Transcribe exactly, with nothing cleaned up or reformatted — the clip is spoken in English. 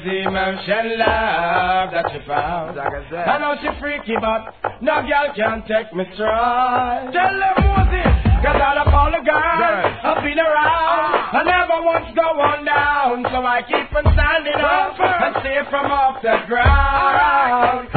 the emotion love that she found. I know she freaky, but no girl can take me stride. Tell them Moses, cause all of all the girls I've been around. I never once go on down, so I keep on standing up and stay from off the ground.